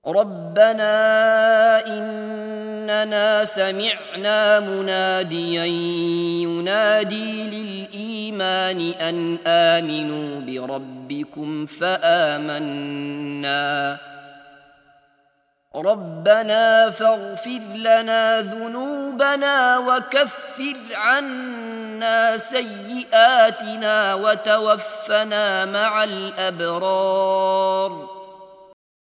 ربنا إننا سمعنا مناديا ينادي للإيمان أن آمنوا بربكم فآمنا ربنا فاغفر لنا ذنوبنا وكفر عنا سيئاتنا وتوفنا مع الأبرار